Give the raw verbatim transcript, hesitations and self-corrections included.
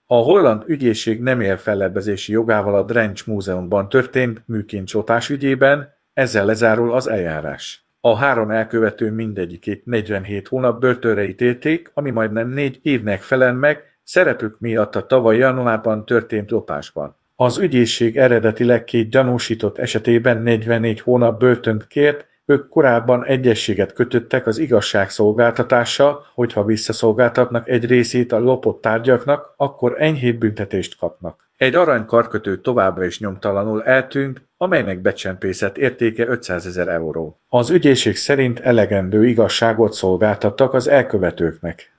A holland ügyészség nem él fellebbezési jogával a Drench Múzeumban történt műkincs-lopás ügyében, ezzel lezárul az eljárás. A három elkövető mindegyikét negyvenhét hónap börtönre ítélték, ami majdnem négy évnek felel meg szerepük miatt a tavaly januárban történt lopásban. Az ügyészség eredetileg két gyanúsított esetében negyvennégy hónap börtönt kért, ők korábban egyezséget kötöttek az igazságszolgáltatással, hogyha visszaszolgáltatnak egy részét a lopott tárgyaknak, akkor enyhébb büntetést kapnak. Egy arany karkötő továbbra is nyomtalanul eltűnt, amelynek becsempészet értéke ötszázezer euró. Az ügyészség szerint elegendő igazságot szolgáltattak az elkövetőknek.